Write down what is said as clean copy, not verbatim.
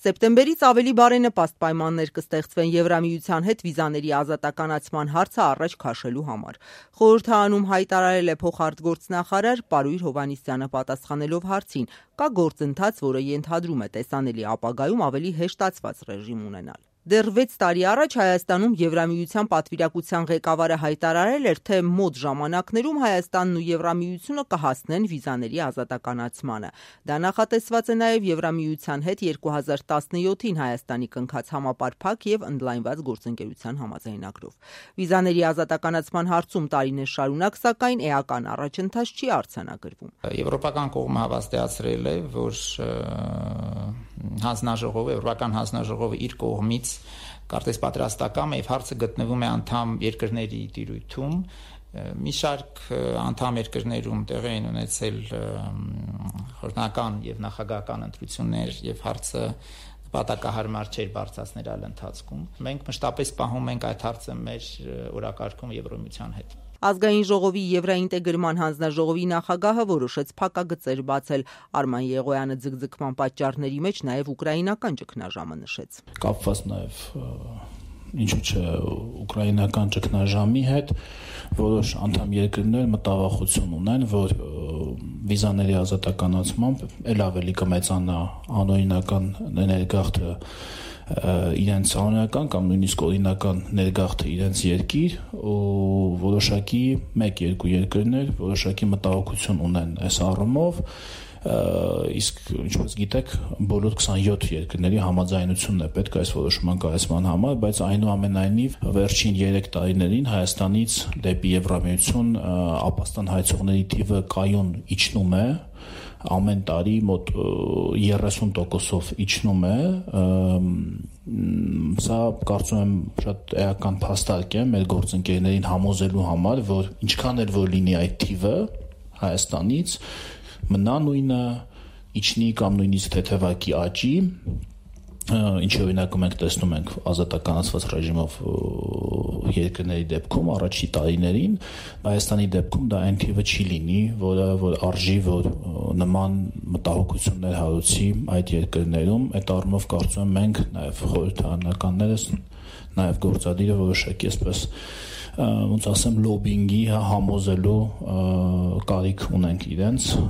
Սեպտեմբերից ավելի բարենպաստ պայմաններ կստեղծվեն Եվրամիության հետ վիզաների ազատականացման հարցը առաջ քաշելու համար։ Խորհրդարանում հայտարարել է փոխարտգործնախարար Պարույր Հովհաննիսյանը պատասխանելով հարցին՝ կա գործընթաց, որը ենթադրում է տեսանելի ապագայում ավելի հեշտացված ռեժիմ ունենալ։ Դեռ 6 տարի առաջ Հայաստանում Եվրամիության պատվիրակության ղեկավարը հայտարարել էր, թե մոտ ժամանակներում Հայաստանն ու Եվրամիությունը կհասնեն վիզաների ազատականացմանը։ Դա նախատեսված է նաև Եվրամիության հետ 2017-ին Հայաստանի կնքած համապարփակ եւ ընդլայնված գործընկերության համաձայնագրով։ Վիզաների ազատականացման հարցում տարիներ շարունակ, սակայն էական առաջընթաց չի արձանագրվում։ Եվրոպական կողմը հավաստիացրել է, որ Եվրոպական հանձնաժողովը իր կողմից կարծես պատրաստական է եւ հարցը գտնվում է անդամ երկրների տիրույթում։ Մի շարք անդամ երկրներում տեղի են ունեցել խորհրդական եւ նախագահական ընտրություններ եւ հարցը նպատակահարմար չէր բարձրացնել այլ ընթացքում։ Մենք մշտապես պահում ենք այդ հարցը մեր օրակարգում Եվրոմիության հետ։ Ազգային ժողովի Եվրաինտեգրման հանձնաժողովի նախագահը որոշեց փակագծեր բացել։ Արման Եղոյանը ձգձգման պատճառների մեջ նաև ուկրաինական ճգնաժամը նշեց։ Կապված նաև ինչու՞ չէ ուկրաինական ճգնաժամի հետ որոշ անդամ երկրներ մտավախություն ունեն, որ վիզաների ազատականացմամբ ել ավելի կմեծանա անօրինական ներգաղթը իրենց անօրինական կամ նույնիսկ օրինական ներգաղթը իրենց երկիր ու որոշակի 1-2 երկրներ որոշակի մտահոգություն ունեն այս առումով իսկ ինչպես գիտեք բոլոր 27 երկրների համաձայնությունն է պետք այս որոշման կայացման համար, բայց այնուամենայնիվ վերջին 3 տարիներին Հայաստանից դեպի Եվրամիություն ապաստան հայցողների թիվը կայուն իջնում է ամեն տարի մոտ 30%-ով իջնում է, սա կարծում եմ շատ էական փաստարկ է մեր գործընկերներին համոզելու համար, որ ինչքան էլ որ լինի այդ թիվը Հայաստանից, մնա նույնը, իջնի կամ նույնիսկ թեթևակի աճի, ինչի օրինակում մենք տեսնում ենք ազատականացված ռեժիմով երկրների դեպքում առաջի տարիներին, Հայաստանի դեպքում դա այն թիվը չի լինի, որ արժի, որ նման մտահոգություններ հարուցի այդ երկրներում, այդ առումով կարծում եմ մենք նաև խորհրդարանականներս, նաև գործադիրը որոշակի այսպես ոնց ասեմ լոբինգի համոզելու կարիք ունենք իրենց,